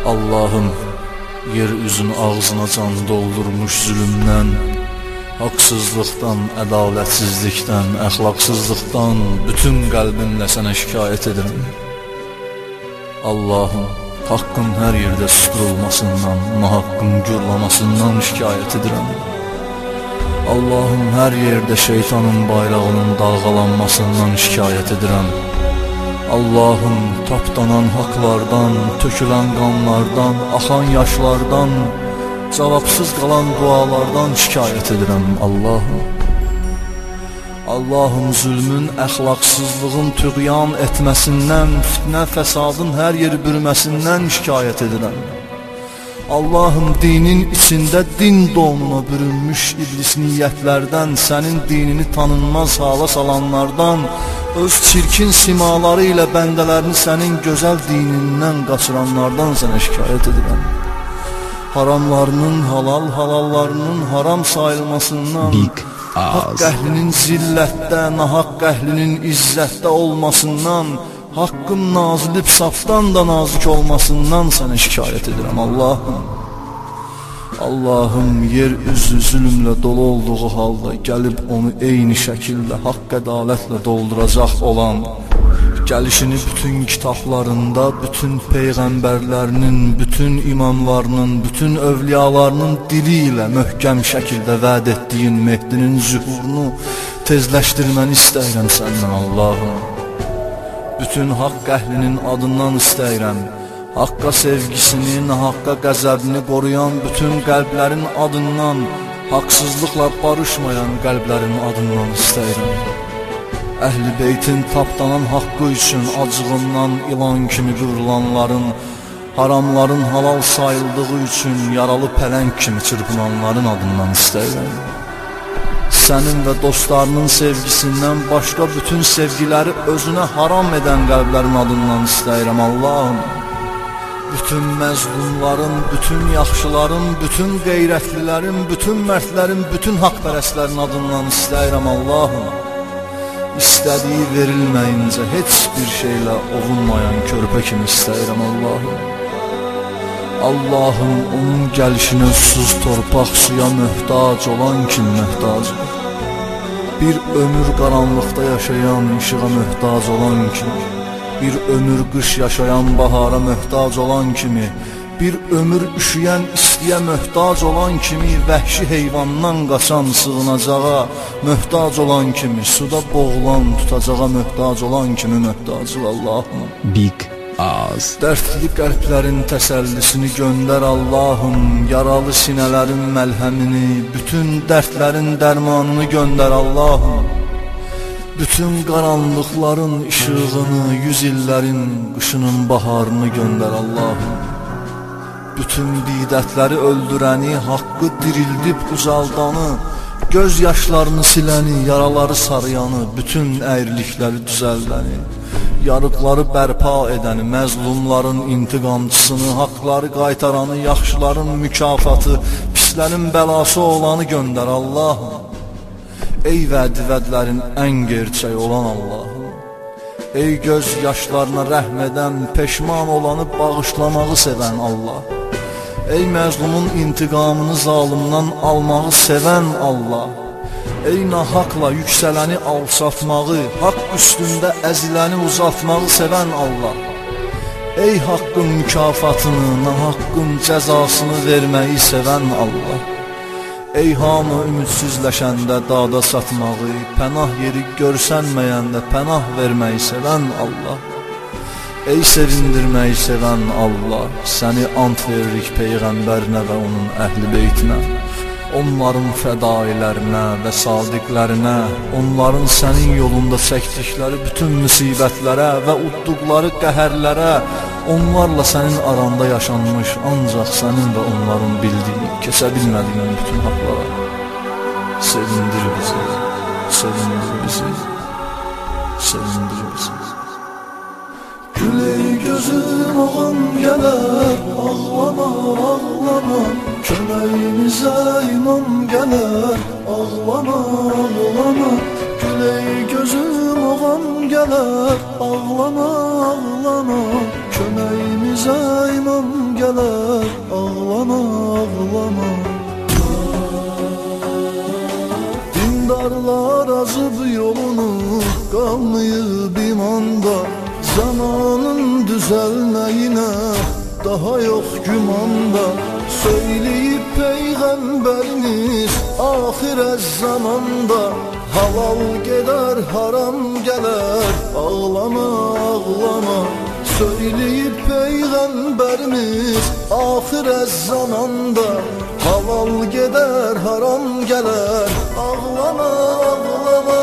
Allah'ım, yeryüzün ağzına can doldurmuş zulümdən, haqsızlıqdan, ədalətsizlikdən, əxlaqsızlıqdan bütün qəlbimlə sənə şikayət edirəm. Allah'ım, haqqın hər yerdə susturulmasından, nahaqqın gürlamasından şikayət edirəm. Allah'ım, hər yerdə şeytanın bayrağının dalğalanmasından şikayət edirəm. Allah'ım, tapdanan haqlardan, tökülən qanlardan, axan yaşlardan, cavabsız qalan dualardan şikayət edirəm. Allah'ım, zülmün, əxlaqsızlığın tüğyan etməsindən, fitnə, fəsadın hər yeri bürməsindən şikayət edirəm. Allah'ım, dinin içində din donuna bürünmüş iblis niyyətlərdən, sənin dinini tanınmaz hala salanlardan, öz çirkin simaları ilə bəndələrini sənin gözəl dinindən qaçıranlardan sənə şikayət edirəm. Haramlarının halal, halallarının haram sayılmasından, haqq əhlinin zillətdə, nahaqq əhlinin izzətdə olmasından, haqqın nazilib safdan da nazik olmasından sənə şikayət edirəm. Allah'ım, yer üzü zülmlə dolu olduğu halda gəlib onu eyni şəkildə haqq ədalətlə dolduracaq olan, gəlişini bütün kitablarında, bütün peyğəmbərlərinin, bütün imamlarının, bütün övliyalarının dili ilə möhkəm şəkildə vəd etdiyin Mehdinin zühurunu tezləşdirməni istəyirəm səndən Allah'ım. Bütün haqq əhlinin adından istəyirəm. Haqqa sevgisini, haqqa qəzəbini qoruyan bütün qəlblərin adından, haqsızlıqla barışmayan qəlblərin adından istəyirəm. Əhl-i beytin tapdanan haqqı üçün acığından ilan kimi qıvrılanların, haramların halal sayıldığı üçün yaralı pələng kimi çırpınanların adından istəyirəm. Sənin və dostlarının sevgisindən başqa bütün sevgiləri özünə haram edən qəlblərin adından istəyirəm Allah'ım. Bütün məzlumların, bütün yaxşıların, bütün qeyrətlilərin, bütün mərdlərin, bütün haqpərəstlərin adından istəyirəm Allah'ım. İstədiyi verilməyincə heç bir şeylə ovunmayan körpə kimi istəyirəm Allah'ım. Allah'ım, onun gəlişinə susuz torpaq suya möhtac olan kim möhtacdır. Bir ömür qaranlıqda yaşayan işığa möhtac olan kimi, bir ömür qış yaşayan bahara möhtac olan kimi, bir ömür üşüyən istiyə möhtac olan kimi, vəhşi heyvandan qaçan sığınacağa möhtac olan kimi, suda boğulan tutacağa möhtac olan kimi möhtacıq Allah'ım. Dərdli qəlblərin təsəllisini göndər Allah'ım, yaralı sinələrin məlhəmini, bütün dərdlərin dərmanını göndər Allah'ım. Bütün qaranlıqların işığını, yüz illərin qışının baharını göndər Allah'ım. Bütün bidətləri öldürəni, haqqı dirildib ucaldanı, göz yaşlarını siləni, yaraları sarıyanı, bütün əyrilikləri düzəldəni, yarıqları bərpa edəni, məzlumların intiqamçısını, haqları qaytaranı, yaxşıların mükafatı, pislərin bəlası olanı göndər Allah'ım. Ey vədlərin ən gerçək olan Allah'ım. Ey göz yaşlarına rəhm edən, peşman olanı bağışlamağı sevən Allah. Ey məzlumun intiqamını zalımdan almağı sevən Allah. Ey nahaqla yüksələni alçatmağı, haqq üstündə əziləni uzatmağı sevən Allah. Ey haqqın mükafatını, nahaqqın cəzasını verməyi sevən Allah. Ey hamı ümidsizləşəndə dada satmağı, pənah yeri görsənməyəndə pənah verməyi sevən Allah. Ey sevindirməyi sevən Allah, səni ant veririk Peyğəmbərinə və onun əhl-i beytinə, onların fədailərinə və sadiqlərinə, onların sənin yolunda çəkdikləri bütün müsibətlərə və udduqları qəhərlərə, onlarla sənin aranda yaşanmış ancaq sənin və onların bildiyi, kəsə bilmədiyin bütün haqlara. Sevindir bizi, sevindir bizi, sevindir bizi. Güley gözüm ağam gələr, ağlama, ağlama, köməyimizə imam gələr, ağlama, ağlama. Güley gözüm ağam gələr, ağlama, ağlama, köməyimizə imam gələr. gələr, ağlama, ağlama. Dindarlar azıb yolunu, qalmayıb imanda. Zamanın düzəlməyinə daha yox gümanda. Söyleyip Peygamberimiz ahirət zamanda. Halal gedər, haram gələr, ağlama, ağlama. Söyleyip Peygamberimiz ahirət zamanda. Halal gedər, haram gələr, ağlama, ağlama.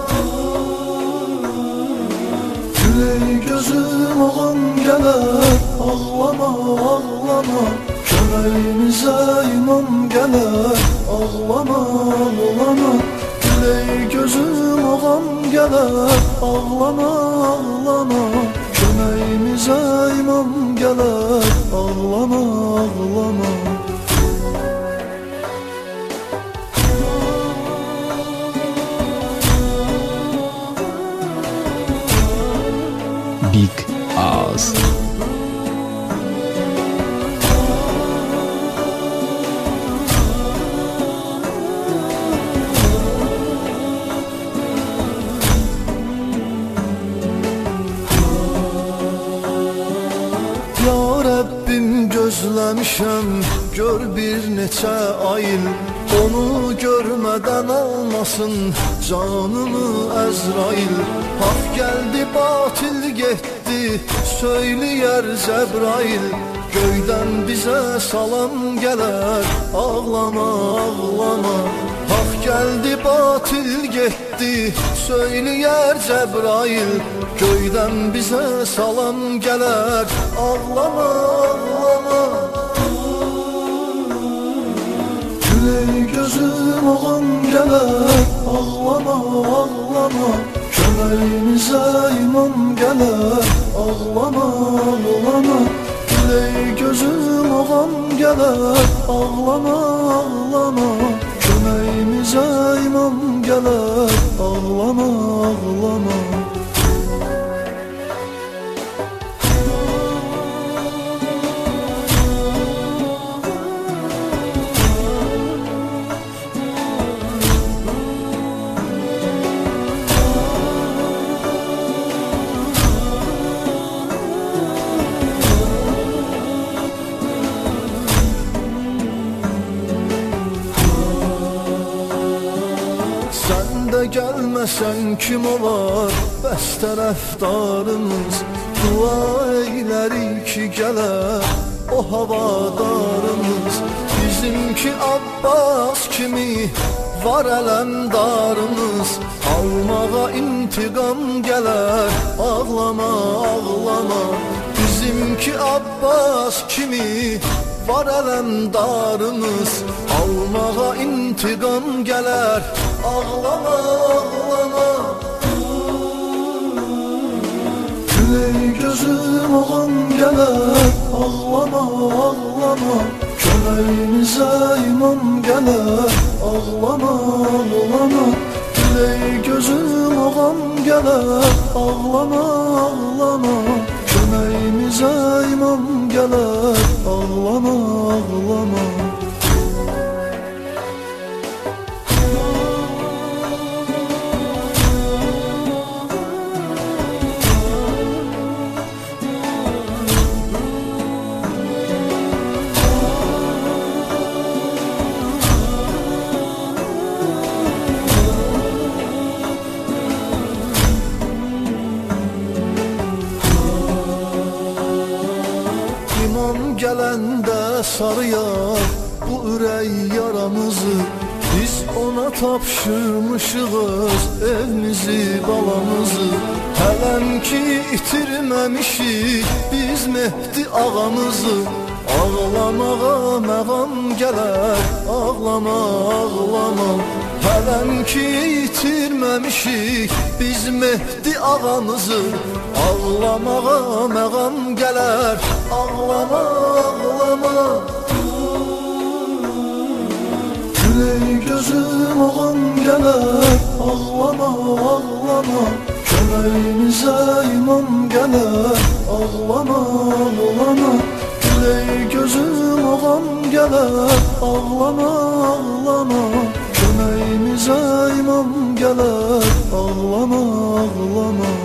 Güley gözüm ağam gələr, ağlama, ağlama. Köməyimizə imam gələr, ağlama, ağlama. Güley gözüm ağam gələr, ağlama, ağlama. Köməyimizə imam gələr, ağlama, ağlama. Big Ağız. Ya Rəbbim gözləmişəm, gör bir neçə ayıl. Onu görmədən almasın canımı Əzrail. Haq gəldi, batil getdi, söyləyər Cəbrail. Göydən bizə salam gələr, ağlama, ağlama. Haq gəldi, batil getdi, söyləyər Cəbrail. Göydən bizə salam gələr, ağlama, ağlama. Güley gözüm ağam gələr, ağlama, ağlama. Köməyimizə imam gələr, ağlama, ağlama. Güley gözüm ağam gələr, ağlama, ağlama. Köməyimizə imam gələr, ağlama, ağlama. Gəlməsən kim olar bəs tərəfdarımız. Dua eylərik ki gələr o havadarımız. Bizimki Abbas kimi var ələmdarımız. Almağa intiqam gələr, ağlama, ağlama. Bizimki Abbas kimi var ələmdarımız. Almağa intiqam gələr, ağlama, ağlama. Güley gözüm ağam gələr, ağlama, ağlama. Köməyimizə imam gələr, ağlama, ağlama. Güley gözüm ağam gələr, ağlama, ağlama. Köməyimizə imam gələr, ağlama, ağlama. Gələndə sarıyar bu ürək yaramızı. Biz ona tapşırmışığız evimizi, balamızı. Hələm ki itirməmişik biz Mehdi ağamızı. Ağlamağa məğam gələr, ağlama, ağlama. Hələm ki itirməmişik biz Mehdi ağamızı. Ağlamağa məğam gələr, ağlama, ağlama. Güley gözüm ağam gələr, ağlama, ağlama. Köməyimizə imam gələr, ağlama, ağlama. ey gözüm ağam gələr, ağlama, ağlama. Köməyimizə imam gələr, ağlama, ağlama.